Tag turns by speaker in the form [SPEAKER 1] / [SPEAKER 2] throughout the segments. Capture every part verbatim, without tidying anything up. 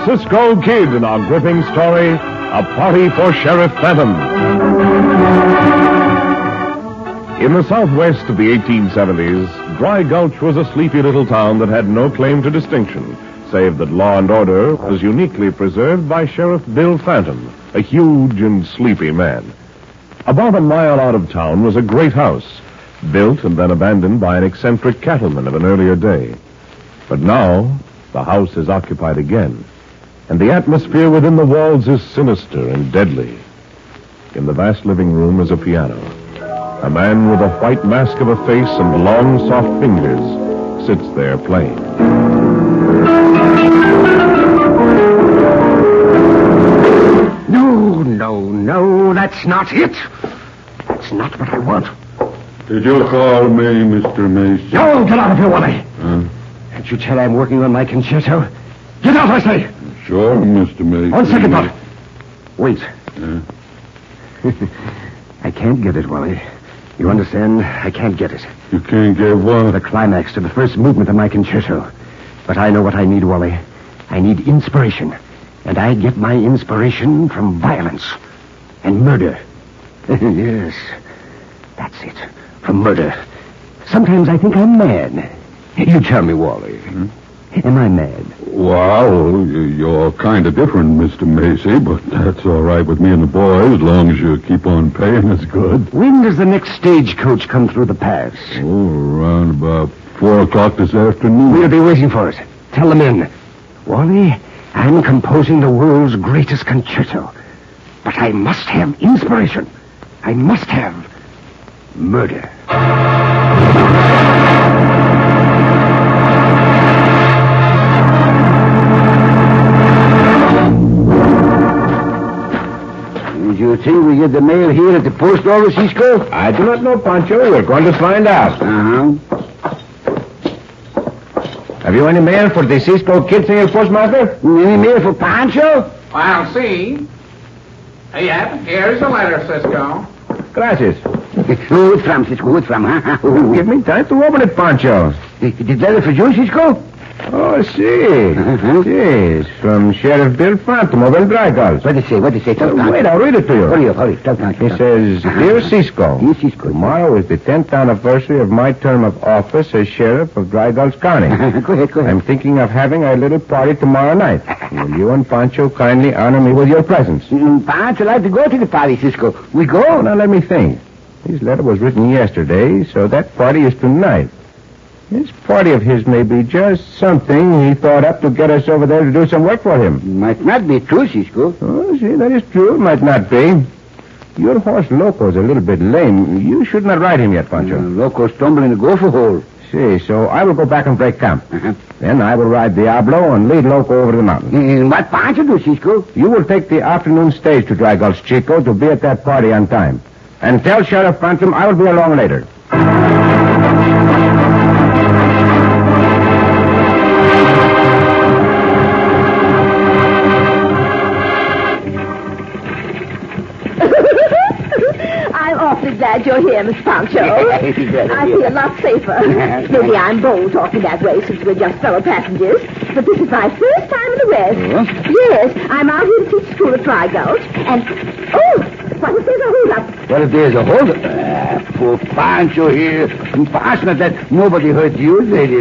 [SPEAKER 1] Cisco Kid in our gripping story, A Party for Sheriff Phantom. In the southwest of the eighteen seventies, Dry Gulch was a sleepy little town that had no claim to distinction, save that law and order was uniquely preserved by Sheriff Bill Phantom, a huge and sleepy man. About a mile out of town was a great house, built and then abandoned by an eccentric cattleman of an earlier day. But now, the house is occupied again, and the atmosphere within the walls is sinister and deadly. In the vast living room is a piano. A man with a white mask of a face and long, soft fingers sits there playing.
[SPEAKER 2] No, no, no, that's not it. That's not what I want.
[SPEAKER 3] Did you call me, Mister Mason?
[SPEAKER 2] No, get out of here, Wally.
[SPEAKER 3] Huh?
[SPEAKER 2] Can't you tell I'm working on my concerto? Get out, I say.
[SPEAKER 3] Sure, Mister Mason.
[SPEAKER 2] On second thought. Wait.
[SPEAKER 3] Yeah.
[SPEAKER 2] I can't get it, Wally. You understand? I can't get it.
[SPEAKER 3] You can't get what?
[SPEAKER 2] The climax to the first movement of my concerto. But I know what I need, Wally. I need inspiration. And I get my inspiration from violence and murder. Yes, that's it. From murder. Sometimes I think I'm mad. You tell me, Wally. Hmm? Am I mad?
[SPEAKER 3] Well, you're kind of different, Mister Macy, but that's all right with me and the boys, as long as you keep on paying us good.
[SPEAKER 2] When does the next stagecoach come through the pass?
[SPEAKER 3] Oh, around about four o'clock this afternoon.
[SPEAKER 2] We'll be waiting for it. Tell them in. Wally, I'm composing the world's greatest concerto. But I must have inspiration. I must have murder. Do you think we get the mail here at the post office, Cisco?
[SPEAKER 4] I do not know, Pancho. We're going to find out.
[SPEAKER 2] Uh-huh.
[SPEAKER 4] Have you any mail for the Cisco Kid, Senor Postmaster?
[SPEAKER 2] Any mail for Pancho?
[SPEAKER 5] I'll see. Yep, here's a letter, Cisco.
[SPEAKER 4] Gracias.
[SPEAKER 2] Who it's from, Cisco? Who it's from, huh?
[SPEAKER 4] Give me time to open it, Pancho.
[SPEAKER 2] The, the letter for you, Cisco?
[SPEAKER 4] Oh, see.
[SPEAKER 2] Uh-huh.
[SPEAKER 4] Yes, from Sheriff Bill Phantom of El Dry Gulch.
[SPEAKER 2] What does it say? What does it say? Talk
[SPEAKER 4] Uh,
[SPEAKER 2] down.
[SPEAKER 4] wait, I'll read it to you.
[SPEAKER 2] Hurry up, hurry. Talk down.
[SPEAKER 4] He says, Dear Cisco,
[SPEAKER 2] Dear Cisco.
[SPEAKER 4] tomorrow is the tenth anniversary of my term of office as Sheriff of Dry Gulch County.
[SPEAKER 2] Go ahead, go ahead.
[SPEAKER 4] I'm thinking of having a little party tomorrow night. Will you and Pancho kindly honor me with your presence?
[SPEAKER 2] Mm, Pancho like to go to the party, Cisco. We go?
[SPEAKER 4] Oh, now let me think. His letter was written yesterday, so that party is tonight. This party of his may be just something he thought up to get us over there to do some work for him.
[SPEAKER 2] Might not be true, Cisco.
[SPEAKER 4] Oh, see, that is true. It might not be. Your horse Loco's a little bit lame. You should not ride him yet, Pancho.
[SPEAKER 2] Uh, Loco stumbled in a gopher hole.
[SPEAKER 4] See, so I will go back and break camp.
[SPEAKER 2] Uh-huh.
[SPEAKER 4] Then I will ride Diablo and lead Loco over the mountain.
[SPEAKER 2] And what Pancho do, Cisco?
[SPEAKER 4] You will take the afternoon stage to Dry Gulch, Chico, to be at that party on time. And tell Sheriff Phantom I will be along later.
[SPEAKER 6] Glad you're here, Miss Pancho. I feel a lot safer. Maybe I'm bold talking that way since we're just fellow passengers, but this is my first time in the West.
[SPEAKER 2] Huh?
[SPEAKER 6] Yes, I'm out here to teach school at Dry Gulch, and oh, what if there's a hold-up?
[SPEAKER 2] What if there's a hold-up? Ah, poor Pancho here. Fortunate that nobody hurt you, lady.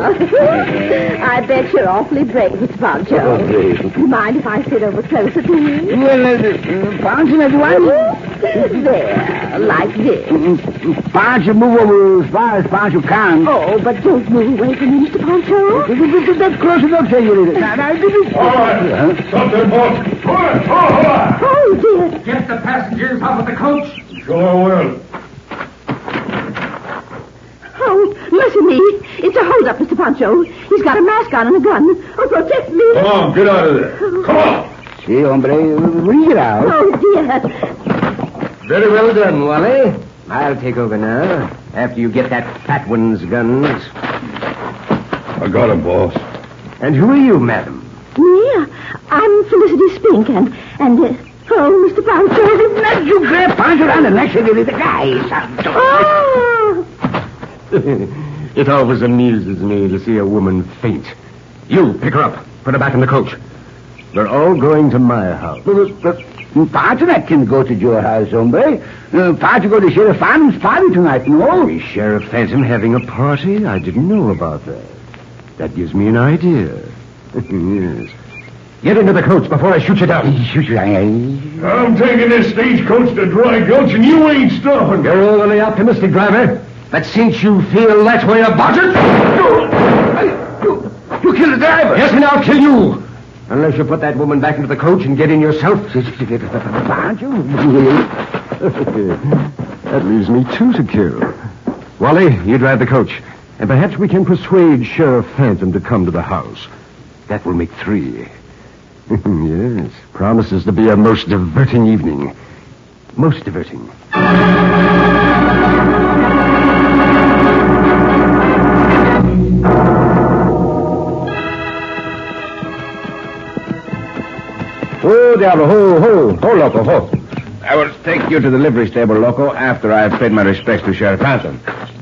[SPEAKER 6] I bet you're awfully brave, Miss Pancho.
[SPEAKER 2] Oh, brave.
[SPEAKER 6] Do you mind if I sit over closer to you?
[SPEAKER 2] Well, uh, Pancho, that's one.
[SPEAKER 6] There, like this.
[SPEAKER 2] Pancho, move over as far as Pancho can.
[SPEAKER 6] Oh, but don't move away from me, Mister Pancho.
[SPEAKER 2] That's close enough, senorita. Now, now, give me...
[SPEAKER 3] All right. Stop there, boss. Hold on, hold on.
[SPEAKER 6] Oh, dear.
[SPEAKER 5] Get the passengers off of the coach.
[SPEAKER 3] Sure will.
[SPEAKER 6] Oh, mercy me. It's a hold-up, Mister Pancho. He's got a mask on and a gun. Oh, protect me.
[SPEAKER 3] Come on, get out of there. Come on.
[SPEAKER 2] See, hombre, bring it out.
[SPEAKER 6] Oh, dear.
[SPEAKER 2] Very well done, Wally. I'll take over now, after you get that fat one's guns.
[SPEAKER 3] I got him, boss.
[SPEAKER 2] And who are you, madam?
[SPEAKER 6] Me? I'm Felicity Spink, and, and, uh, oh, Mister Pancho.
[SPEAKER 2] Not you grab Pancho around the neck, the guys.
[SPEAKER 6] Oh!
[SPEAKER 2] It always amuses me to see a woman faint. You, pick her up. Put her back in the coach. They're all going to my house.
[SPEAKER 7] But, but, Pancho, that can go to your house, hombre. Uh, Pancho go to Sheriff Phantom's party tonight, no?
[SPEAKER 2] Is Sheriff Phantom having a party? I didn't know about that. That gives me an idea. Yes. Get into the coach before I shoot you down.
[SPEAKER 7] Shoot you down.
[SPEAKER 3] I'm taking this stagecoach to Dry Gulch, and you ain't stopping.
[SPEAKER 2] You're overly optimistic, driver. But since you feel that way about it...
[SPEAKER 7] You, you killed the driver.
[SPEAKER 2] Yes, and I'll kill you. Unless you put that woman back into the coach and get in yourself.
[SPEAKER 7] Pancho?
[SPEAKER 2] That leaves me two to kill. Wally, you drive the coach. And perhaps we can persuade Sheriff Phantom to come to the house. That will make three. Yes, promises to be a most diverting evening. Most diverting.
[SPEAKER 4] Oh, Diablo, ho, ho, ho, Loco, ho. I will take you to the livery stable, Loco, after I've paid my respects to Sheriff Phantom.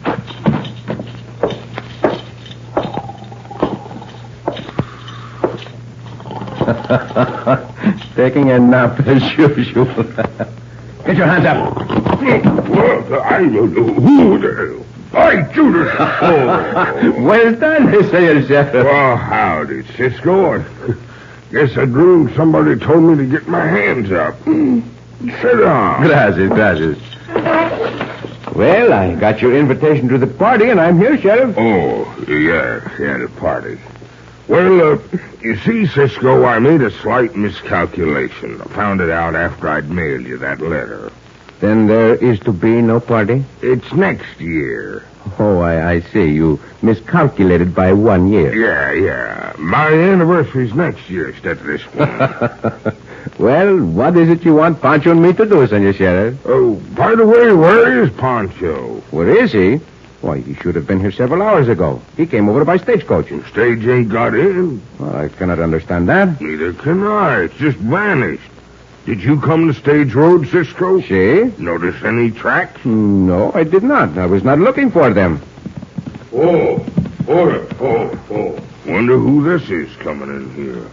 [SPEAKER 4] Taking a nap as usual. Get your hands up.
[SPEAKER 3] Well, I don't know who the hell. By Judas. Oh.
[SPEAKER 4] Well done, Mister Sheriff.
[SPEAKER 3] Well, howdy, Cisco. Guess I dreamed somebody told me to get my hands up. Sit down.
[SPEAKER 4] Gracias, gracias. Well, I got your invitation to the party, and I'm here, Sheriff.
[SPEAKER 3] Oh, yeah, yeah, the party. Well, uh, you see, Cisco, I made a slight miscalculation. I found it out after I'd mailed you that letter.
[SPEAKER 4] Then there is to be no party?
[SPEAKER 3] It's next year.
[SPEAKER 4] Oh, I, I see. You miscalculated by one year.
[SPEAKER 3] Yeah, yeah. My anniversary's next year instead of this one.
[SPEAKER 4] Well, what is it you want Pancho and me to do, Senor Sheriff?
[SPEAKER 3] Oh, by the way, where is Pancho?
[SPEAKER 4] Where is he? Why, he should have been here several hours ago. He came over by stagecoach.
[SPEAKER 3] The stage ain't got in.
[SPEAKER 4] Well, I cannot understand that.
[SPEAKER 3] Neither can I. It's just vanished. Did you come to Stage Road, Cisco?
[SPEAKER 4] See?
[SPEAKER 3] Notice any tracks?
[SPEAKER 4] No, I did not. I was not looking for them.
[SPEAKER 3] Oh, oh, oh, oh. Wonder who this is coming in here.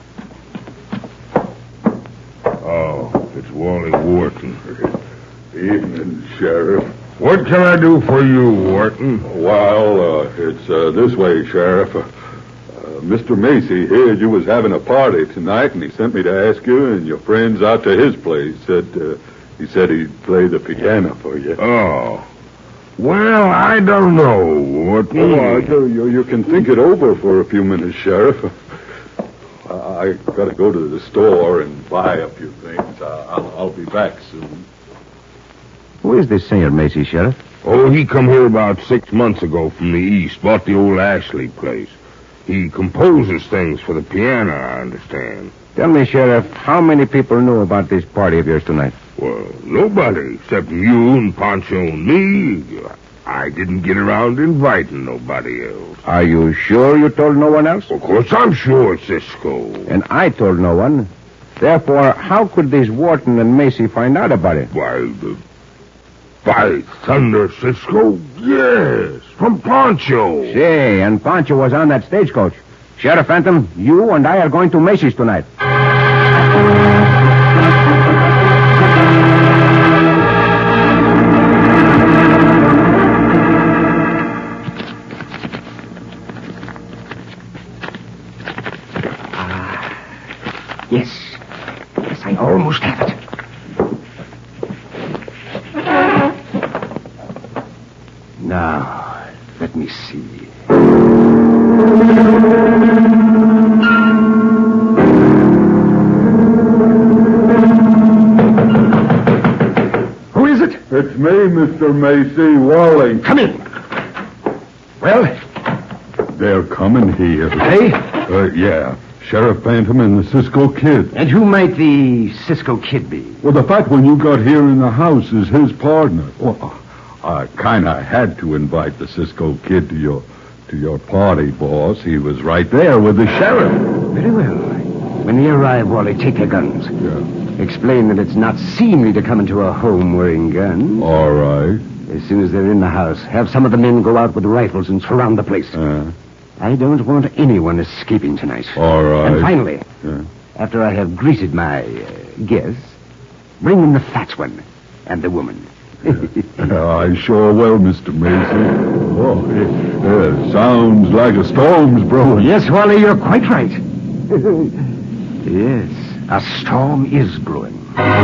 [SPEAKER 3] Oh, it's Wally Wharton.
[SPEAKER 8] Evening, Sheriff.
[SPEAKER 3] What can I do for you, Wharton?
[SPEAKER 8] Well, uh, it's uh, this way, Sheriff. Uh, uh, Mister Macy heard you was having a party tonight, and he sent me to ask you and your friends out to his place. Said uh, he said he'd play the piano for you.
[SPEAKER 3] Oh. Well, I don't know, Wharton.
[SPEAKER 8] Oh, you, you, you can think it over for a few minutes, Sheriff. Uh, I got to go to the store and buy a few things. Uh, I'll, I'll be back soon.
[SPEAKER 4] Who is this Senor Macy, Sheriff?
[SPEAKER 3] Oh, he come here about six months ago from the east, bought the old Ashley place. He composes things for the piano, I understand.
[SPEAKER 4] Tell me, Sheriff, how many people knew about this party of yours tonight?
[SPEAKER 3] Well, nobody, except you and Pancho and me. I didn't get around to inviting nobody else.
[SPEAKER 4] Are you sure you told no one else?
[SPEAKER 3] Of course I'm sure, Cisco.
[SPEAKER 4] And I told no one. Therefore, how could these Wharton and Macy find out about it?
[SPEAKER 3] Why, the... By thunder, Cisco, yes, from Pancho.
[SPEAKER 4] Say, and Pancho was on that stagecoach. Sheriff Phantom, you and I are going to Macy's tonight.
[SPEAKER 2] Ah, yes. Yes, I almost have it. Now, let me see. Who is it?
[SPEAKER 8] It's me, Mister Macy, Wally.
[SPEAKER 2] Come in. Well?
[SPEAKER 8] They're coming here.
[SPEAKER 2] Hey?
[SPEAKER 8] Uh, yeah. Sheriff Phantom and the Cisco Kid.
[SPEAKER 2] And who might the Cisco Kid be?
[SPEAKER 8] Well, the fact when you got here in the house is his partner. Well, I kind of had to invite the Cisco Kid to your to your party, boss. He was right there with the sheriff.
[SPEAKER 2] Very well. When they arrive, Wally, take their guns.
[SPEAKER 8] Yeah.
[SPEAKER 2] Explain that it's not seemly to come into a home wearing guns.
[SPEAKER 8] All right.
[SPEAKER 2] As soon as they're in the house, have some of the men go out with rifles and surround the place.
[SPEAKER 8] Uh,
[SPEAKER 2] I don't want anyone escaping tonight.
[SPEAKER 8] all right.
[SPEAKER 2] And finally,
[SPEAKER 8] Yeah.
[SPEAKER 2] after I have greeted my uh, guests, bring in the fat one and the woman.
[SPEAKER 8] I sure will, Mister Mason. Oh, it, uh, sounds like a storm's brewing.
[SPEAKER 2] Yes, Wally, you're quite right. Yes, a storm is brewing.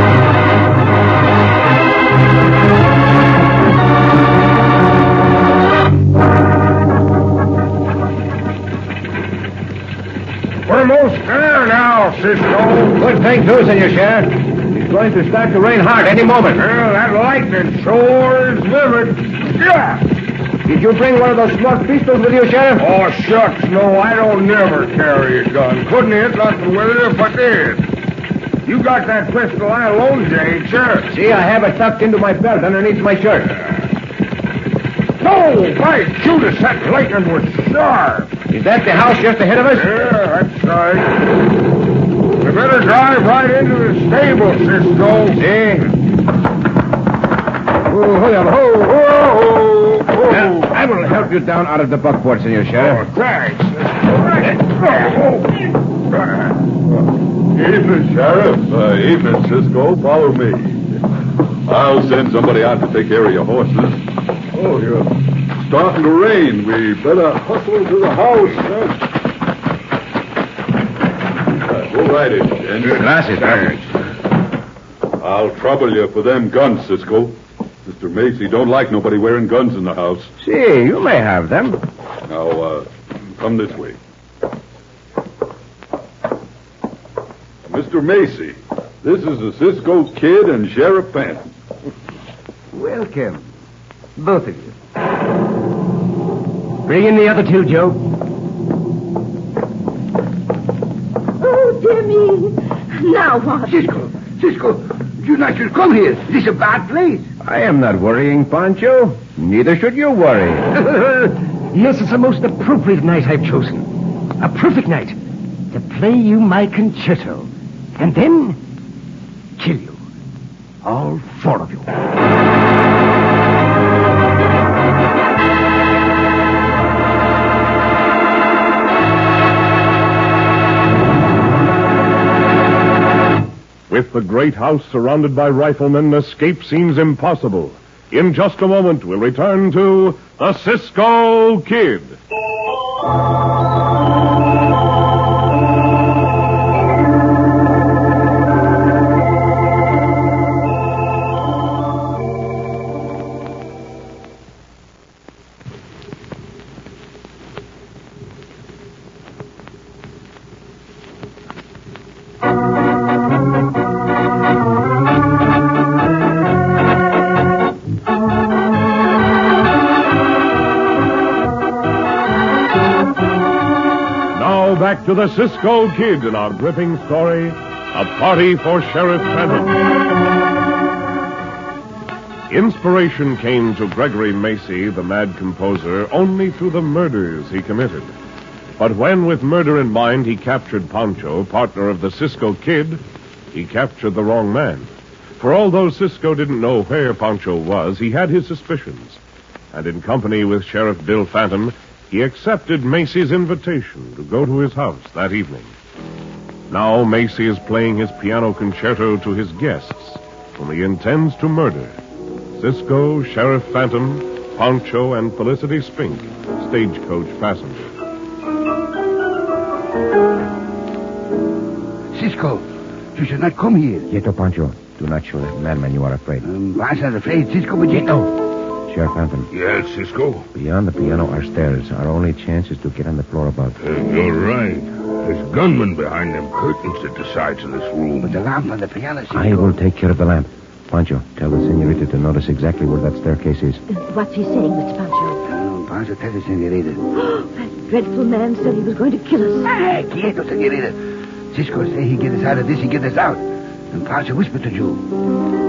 [SPEAKER 3] We're most there now, Cisco.
[SPEAKER 4] Good thing, too, Senor Sheriff. It's going to start to rain hard any moment.
[SPEAKER 3] Well, that lightning sure is vivid. Yeah.
[SPEAKER 4] Did you bring one of those smart pistols with you, Sheriff?
[SPEAKER 3] Oh, shucks, no, I don't never carry a gun. Couldn't hit nothing with it if I did. You got that pistol I loaned you, ain't you?
[SPEAKER 4] See, I have it tucked into my belt underneath my shirt.
[SPEAKER 3] No, by Judas, that lightning was sharp.
[SPEAKER 4] Is that the house just ahead of us?
[SPEAKER 3] Yeah, that's right. We better drive right into the stable, Cisco.
[SPEAKER 4] See? Oh, ho, ho, ho, ho. Now, I will help you down out of the buckboard, Senor Sheriff.
[SPEAKER 3] Oh, thanks. Oh,
[SPEAKER 8] Evening, Sheriff. Uh, evening, Cisco. Follow me. I'll send somebody out to take care of your horses. Oh, you're starting to rain. We better hustle to the house. Huh? Uh, go right in, Jen.
[SPEAKER 4] Gracias, thanks.
[SPEAKER 8] I'll trouble you for them guns, Cisco. Mister Macy don't like nobody wearing guns in the house.
[SPEAKER 4] See, you may have them.
[SPEAKER 8] Now, uh, come this way. Mister Macy, this is the Cisco Kid and Sheriff Fenton.
[SPEAKER 2] Welcome, both of you. Bring in the other two, Joe.
[SPEAKER 6] Oh, dear me. Now what?
[SPEAKER 7] Cisco, Cisco, you not should come here. This is a bad place.
[SPEAKER 4] I am not worrying, Pancho. Neither should you worry.
[SPEAKER 2] Yes, it's the most appropriate night I've chosen. A perfect night to play you my concerto. And then kill you. All four of you.
[SPEAKER 1] With the great house surrounded by riflemen, escape seems impossible. In just a moment, we'll return to the Cisco Kid. Back to the Cisco Kid in our gripping story, A Party for Sheriff Fenton. Inspiration came to Gregory Macy, the mad composer, only through the murders he committed. But when, with murder in mind, he captured Pancho, partner of the Cisco Kid, he captured the wrong man. For although Cisco didn't know where Pancho was, he had his suspicions. And in company with Sheriff Bill Fenton, he accepted Macy's invitation to go to his house that evening. Now Macy is playing his piano concerto to his guests, whom he intends to murder. Cisco, Sheriff Fenton, Pancho, and Felicity Spink, stagecoach passengers.
[SPEAKER 7] Cisco, you should not come here.
[SPEAKER 4] Quieto, Pancho. Do not show that madman you are afraid.
[SPEAKER 7] Um, I'm not afraid, Cisco, but you know.
[SPEAKER 4] Sheriff Fenton.
[SPEAKER 3] Yes, Cisco?
[SPEAKER 4] Beyond the piano are stairs. Our only chance is to get on the floor above.
[SPEAKER 3] Uh, you're right. There's gunmen behind them curtains at the sides of this room.
[SPEAKER 7] But the lamp on the piano, Cisco.
[SPEAKER 4] I will take care of the lamp. Pancho, tell the senorita to notice exactly where that staircase is.
[SPEAKER 6] What's he saying, Mister Pancho?
[SPEAKER 7] Oh, Pancho, tell the senorita.
[SPEAKER 6] That dreadful man said he was going to kill us.
[SPEAKER 7] Ah, quieto, senorita. Cisco say he get us out of this, he get us out. And Pancho whispered to you.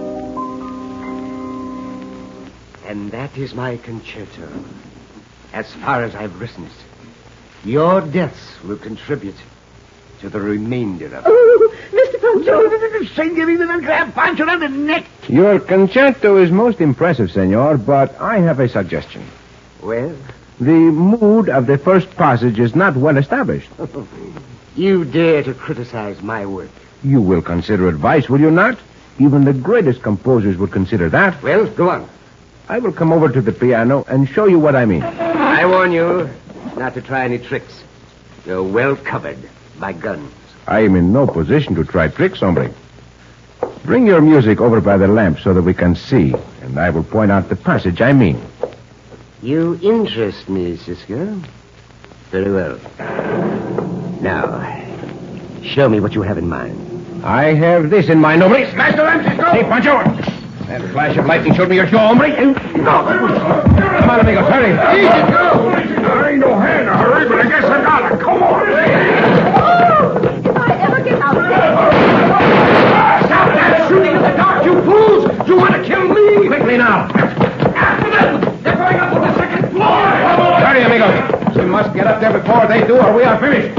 [SPEAKER 2] And that is my concerto. As far as I've written it, your deaths will contribute to the remainder of it.
[SPEAKER 6] Oh, Mister Pancho.
[SPEAKER 7] Senorita, then grab Pancho around the neck.
[SPEAKER 4] Your concerto is most impressive, senor, but I have a suggestion.
[SPEAKER 2] Well?
[SPEAKER 4] The mood of the first passage is not well established.
[SPEAKER 2] You dare to criticize my work?
[SPEAKER 4] You will consider advice, will you not? Even the greatest composers would consider that.
[SPEAKER 2] Well, go on.
[SPEAKER 4] I will come over to the piano and show you what I mean.
[SPEAKER 2] I warn you not to try any tricks. You're well covered by guns.
[SPEAKER 4] I am in no position to try tricks, hombre. Bring your music over by the lamp so that we can see, and I will point out the passage I mean.
[SPEAKER 2] You interest me, Cisco. Very well. Now, show me what you have in mind.
[SPEAKER 4] I have this in mind, hombre.
[SPEAKER 5] Smash the lamp, Cisco!
[SPEAKER 4] Hey, Pancho. That flash of lightning showed me your show, hombre. No. Come on, amigos, hurry.
[SPEAKER 3] Easy, go. There ain't no hand to hurry, but I guess I got it. Come on.
[SPEAKER 6] Oh, if I ever get out of there.
[SPEAKER 5] Stop that shooting in the dark, you fools! You want to kill me?
[SPEAKER 4] Quickly now.
[SPEAKER 5] After them! They're going up to the second floor!
[SPEAKER 4] Hurry, amigos. We must get up there before they do, or we are finished.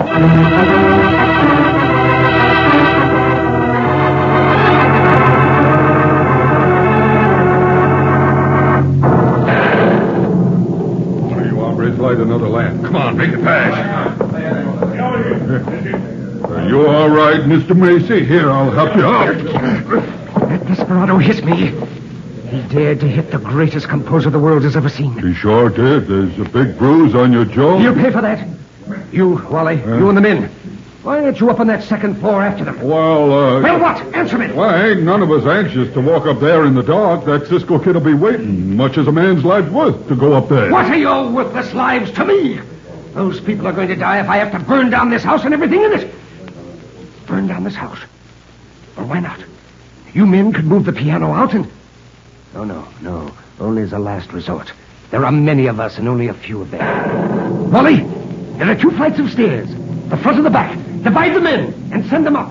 [SPEAKER 8] Light another lamp. Come on, make it fast. Are you all right, Mister Macy? Here, I'll help you out.
[SPEAKER 2] That desperado hit me. He dared to hit the greatest composer the world has ever seen.
[SPEAKER 8] He sure did. There's a big bruise on your jaw.
[SPEAKER 2] You pay for that. You, Wally,
[SPEAKER 8] Huh?
[SPEAKER 2] you and the men. Why aren't you up on that second floor after them?
[SPEAKER 8] Well, uh...
[SPEAKER 2] Well, what? Answer me.
[SPEAKER 8] Well, ain't none of us anxious to walk up there in the dark. That Cisco kid will be waiting, much as a man's life's worth, to go up there.
[SPEAKER 2] What are your worthless lives to me? Those people are going to die if I have to burn down this house and everything in it. Burn down this house? Well, why not? You men could move the piano out and... No, no, no. Only as a last resort. There are many of us and only a few of them. Wally, there are two flights of stairs. The front and the back. Divide the men and send them up.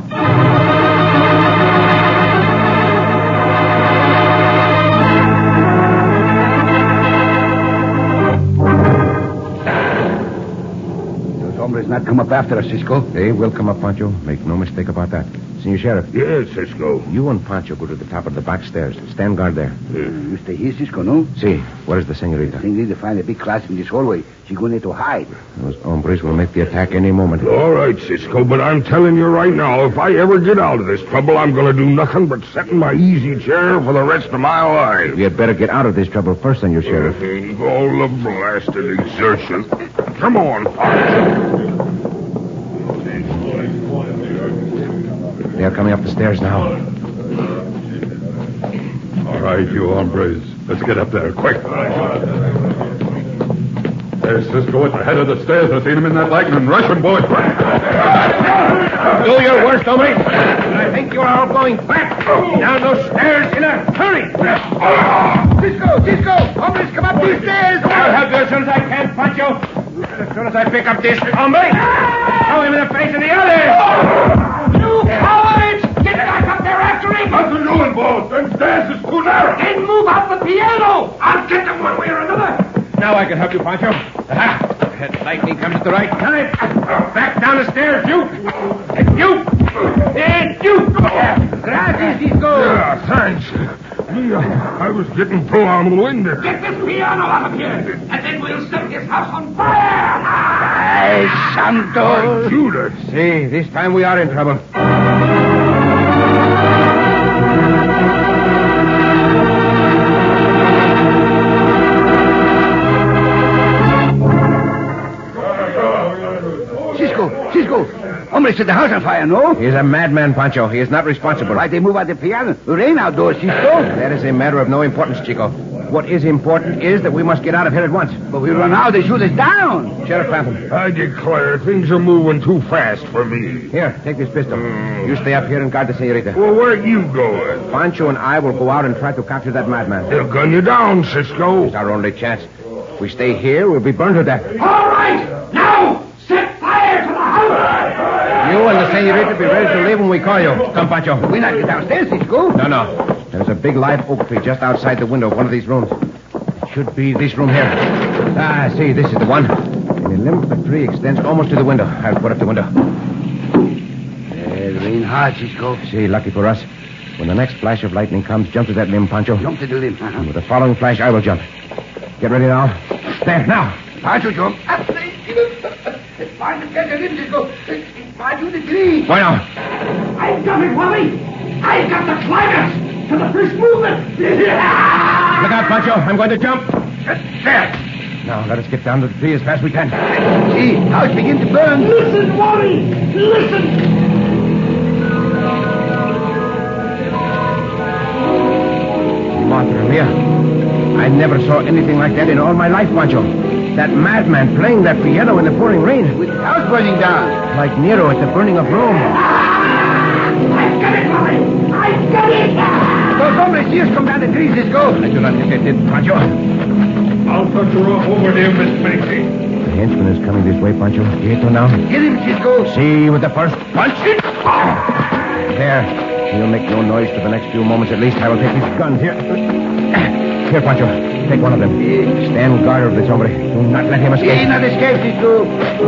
[SPEAKER 7] Those hombres not come up after us, Cisco.
[SPEAKER 4] They will come up, Pancho. Make no mistake about that. Senor Sheriff.
[SPEAKER 3] Yes, Cisco.
[SPEAKER 4] You and Pancho go to the top of the back stairs. Stand guard there.
[SPEAKER 7] Uh, you stay here, Cisco, no?
[SPEAKER 4] See, where is the senorita?
[SPEAKER 7] I think they find a big closet in this hallway. She's going there to hide.
[SPEAKER 4] Those hombres will make the attack any moment.
[SPEAKER 3] All right, Cisco, but I'm telling you right now, if I ever get out of this trouble, I'm going to do nothing but sit in my easy chair for the rest of my life.
[SPEAKER 4] You had better get out of this trouble first, Senor Sheriff.
[SPEAKER 3] Mhm, all the blasted exertion. Come on, Pancho.
[SPEAKER 4] They are coming up the stairs now.
[SPEAKER 8] All right, you hombres. Let's get up there, quick. There's Cisco at the head of the stairs. I seen him in that lightning. Rush him, boys.
[SPEAKER 4] Do your worst, hombre. And I think you're all going back down those stairs in a hurry.
[SPEAKER 5] Cisco, Cisco! Hombres, come up these stairs!
[SPEAKER 4] I'll help you as soon as I can, Pancho. As soon as I pick up this hombre, throw him in the face of the other.
[SPEAKER 5] You cowards! Get back up there after him!
[SPEAKER 3] What's the doing, boss? Them stairs is too narrow.
[SPEAKER 5] Then move out the piano! I'll get them one way or another!
[SPEAKER 4] Now I can help you, Pancho. Aha! That lightning comes at the right time. Back down the stairs, you. And you. And you. Gracias, Cisco.
[SPEAKER 3] Yeah, thanks. Me, uh, I was getting full on the wind there.
[SPEAKER 5] Get this piano out of here, and then we'll set this house on fire! Ay,
[SPEAKER 3] Oh, Judas.
[SPEAKER 4] See, this time we are in trouble.
[SPEAKER 7] Cisco, Cisco. Hombre set the house on fire, no?
[SPEAKER 4] He is a madman, Pancho. He is not responsible.
[SPEAKER 7] Why they move out the piano? The rain outdoors, Cisco.
[SPEAKER 4] That is a matter of no importance, Chico. What is important is that we must get out of here at once.
[SPEAKER 7] But we run out, they shoot us down.
[SPEAKER 4] Sheriff Pantham.
[SPEAKER 3] I declare, things are moving too fast for me.
[SPEAKER 4] Here, take this pistol. You stay up here and guard the senorita.
[SPEAKER 3] Well, where are you going?
[SPEAKER 4] Pancho and I will go out and try to capture that madman.
[SPEAKER 3] They'll gun you down, Cisco.
[SPEAKER 4] It's our only chance. If we stay here, we'll be burned to death.
[SPEAKER 5] All right! Now, set fire to the house!
[SPEAKER 4] You and the senorita be ready to leave when we call you. Come, Pancho.
[SPEAKER 7] We not get downstairs, Cisco.
[SPEAKER 4] No, no. There's a big live oak tree just outside the window of one of these rooms. It should be this room here. Ah, see, this is the one. And the limb of the tree extends almost to the window. I'll put up the window.
[SPEAKER 7] It's rain hard, Cisco.
[SPEAKER 4] See, lucky for us. When the next flash of lightning comes, jump to that limb, Pancho.
[SPEAKER 7] Jump to the limb.
[SPEAKER 4] And
[SPEAKER 7] Uh-huh.
[SPEAKER 4] with the following flash, I will jump. Get ready now. There, now.
[SPEAKER 7] Pancho jump. Pancho, get it in, Cisco. Pancho, the tree.
[SPEAKER 2] Why now?
[SPEAKER 7] I've got it, Wally. I've got the climax to the first movement.
[SPEAKER 2] Look out, Pancho. I'm going to jump.
[SPEAKER 7] There.
[SPEAKER 2] Now, let us get down to the tree as fast as we can.
[SPEAKER 7] See how it's beginning to burn. Listen, Wally. Listen.
[SPEAKER 2] Madre mia. I never saw anything like that in all my life, Pancho. That madman playing that piano in the pouring rain.
[SPEAKER 7] With the house burning down.
[SPEAKER 2] Like Nero at the burning of Rome.
[SPEAKER 7] I've got it, Wally. I've got it. Those hombres see us come down the trees, Cisco.
[SPEAKER 2] I do not think they did, Pancho.
[SPEAKER 3] I'll touch her off over there, Miss Macy.
[SPEAKER 2] The henchman is coming this way, Pancho. Quieto now.
[SPEAKER 7] Get him, Cisco.
[SPEAKER 2] See with the first punch. There. He'll make no noise for the next few moments at least. I will take his gun. Here. Here, Pancho. Take one of them. Stand guard of this hombre. Do not let him escape.
[SPEAKER 7] He not escape, Cisco.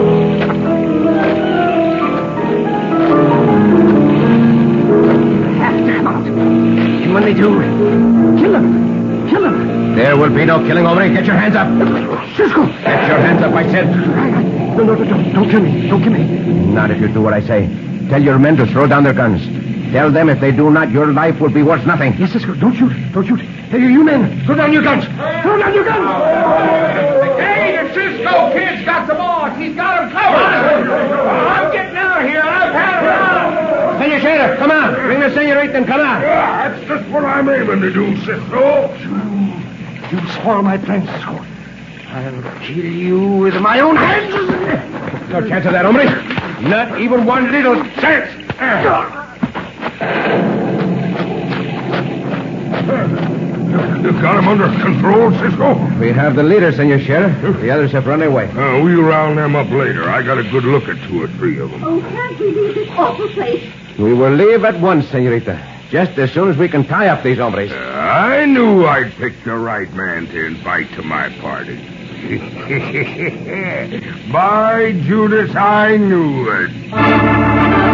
[SPEAKER 7] Have to come out. You want me to kill him. Kill him.
[SPEAKER 2] There will be no killing, hombre. Get your hands up.
[SPEAKER 7] Cisco.
[SPEAKER 2] Get your hands up, I said.
[SPEAKER 7] No, no, no, don't, don't kill me. Don't kill me.
[SPEAKER 2] Not if you do what I say. Tell your men to throw down their guns. Tell them if they do not, your life will be worth nothing.
[SPEAKER 7] Yes, Cisco. Don't shoot. Don't shoot. Hey, you men, throw down your guns. Throw down your guns.
[SPEAKER 5] Hey, the Cisco kid's got the boss. He's got him covered. I'm getting out of here. I've had enough.
[SPEAKER 2] Senor Sheriff, come on. Bring the senorita and come on.
[SPEAKER 3] Yeah, that's just what I'm aiming to do, Cisco.
[SPEAKER 7] You spoil my plans, Cisco. I'll kill you with my own hands.
[SPEAKER 2] No chance of that, hombre. Not even one little chance.
[SPEAKER 3] You've got him under control, Cisco?
[SPEAKER 2] We have the leader, Senor Sheriff. The others have run away.
[SPEAKER 3] Uh, we'll round them up later. I got a good look at two or three of them.
[SPEAKER 6] Oh, can't we leave this awful place?
[SPEAKER 2] We will leave at once, senorita. Just as soon as we can tie up these hombres.
[SPEAKER 3] Uh, I knew I'd pick the right man to invite to my party. By Judas, I knew it.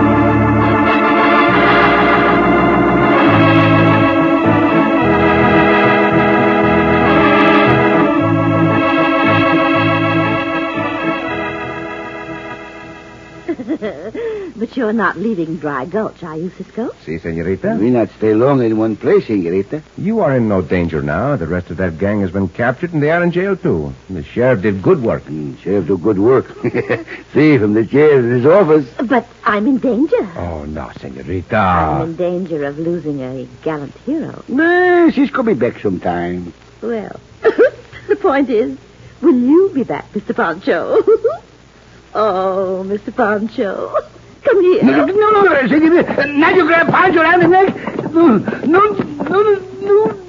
[SPEAKER 6] But you're not leaving Dry Gulch, are you, Cisco?
[SPEAKER 2] Si, senorita.
[SPEAKER 7] We not stay long in one place, Senorita.
[SPEAKER 2] You are in no danger now. The rest of that gang has been captured, and they are in jail, too. The sheriff did good work.
[SPEAKER 7] Mm, sheriff do good work. See, from the jail in his office.
[SPEAKER 6] But I'm in danger.
[SPEAKER 2] Oh, no, senorita.
[SPEAKER 6] I'm in danger of losing a gallant hero.
[SPEAKER 7] Nah, she's gonna be back sometime.
[SPEAKER 6] Well, the point is, will you be back, Mister Pancho? Oh, Mister Pancho. Come here.
[SPEAKER 7] No, no, no, no, Senorita. Now you grab Pancho around the neck. No, no, no, no, no.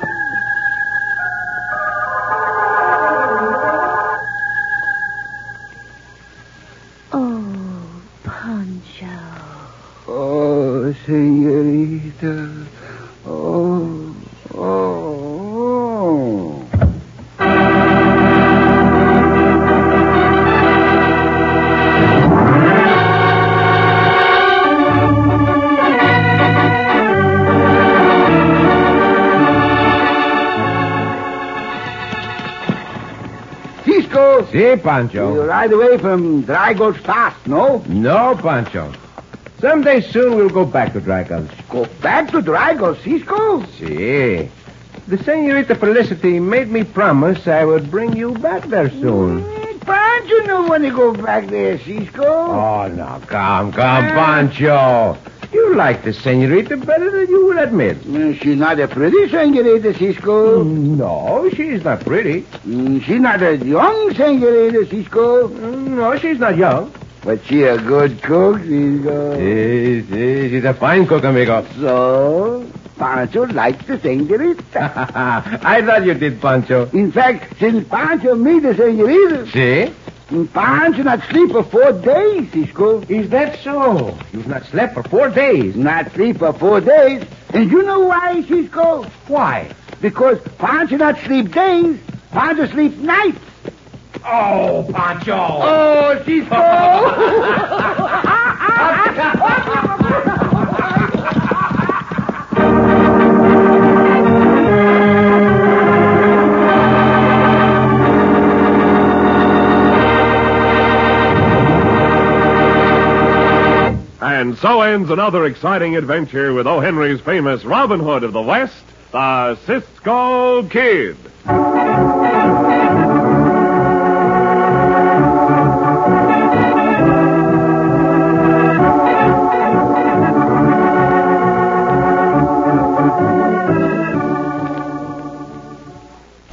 [SPEAKER 6] Oh, Pancho.
[SPEAKER 7] Oh, Senorita. Oh, oh, oh.
[SPEAKER 2] Si, Pancho.
[SPEAKER 7] You ride away from Dry Gulch fast, no?
[SPEAKER 2] No, Pancho. Someday soon we'll go back to Dry Gulch.
[SPEAKER 7] Go back to Dry Gulch, Cisco?
[SPEAKER 2] Si. The senorita Felicity made me promise I would bring you back there soon.
[SPEAKER 7] Mm, Pancho no want to go back there, Cisco.
[SPEAKER 2] Oh, no, come, come, Pancho. You like the senorita better than you will admit.
[SPEAKER 7] Mm, she's not a pretty senorita, Cisco.
[SPEAKER 2] No, she's not pretty.
[SPEAKER 7] Mm, she's not a young senorita, Cisco.
[SPEAKER 2] No, she's not young.
[SPEAKER 7] But she a good cook, Cisco.
[SPEAKER 2] Si, si, she's a fine cook, amigo.
[SPEAKER 7] So, Pancho likes the senorita.
[SPEAKER 2] I thought you did, Pancho.
[SPEAKER 7] In fact, since Pancho meet the senorita,
[SPEAKER 2] Si?
[SPEAKER 7] Pancho not sleep for four days, Cisco.
[SPEAKER 2] Is that so? You've not slept for four days.
[SPEAKER 7] Not sleep for four days. And you know why, Cisco?
[SPEAKER 2] Why?
[SPEAKER 7] Because Pancho not sleep days, Pancho sleep nights.
[SPEAKER 2] Oh, Pancho.
[SPEAKER 7] Oh, Cisco.
[SPEAKER 1] And so ends another exciting adventure with O. Henry's famous Robin Hood of the West, the Cisco Kid.